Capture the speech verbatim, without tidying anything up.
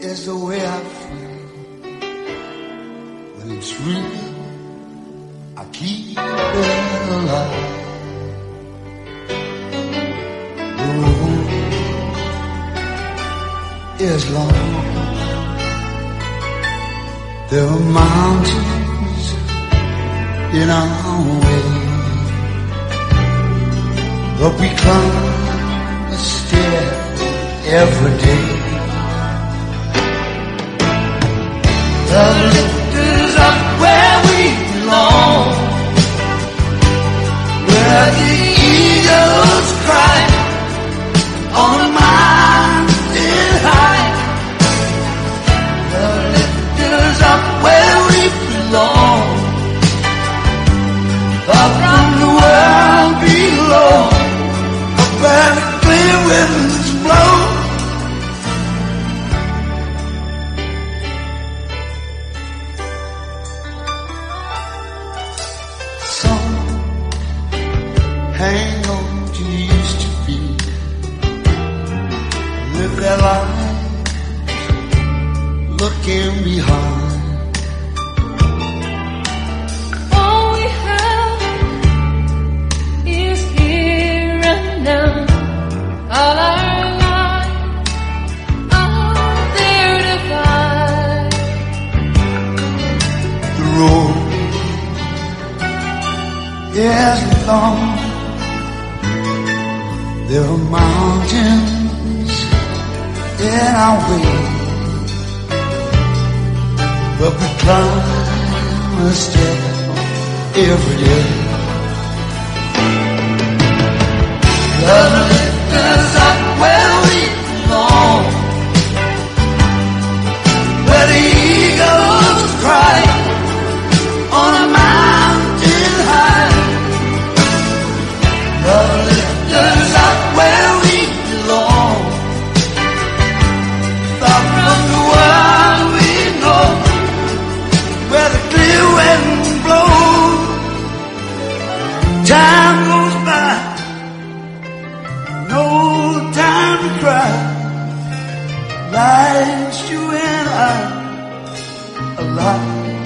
is the way I feel. When it's real, I keep it alive. The road is long. There are mountains in our way, but we climb a stair every day. The lift is up where we belong, where the eagles cry on a mountain high. The lift is up where we belong, far from the world below, up where the clear winds blow. Hang on to used to be, live their lives looking behind. All we have is here and now. All our lives are there to find. The road is long. There are mountains in our way, but we climb a step every day. The lift is up where we belong, where the eagles cry on a mountain high. The lift is up where we belong, far from the world we know, where the clear wind blows. Time goes by, no time to cry. Life's you and I alive.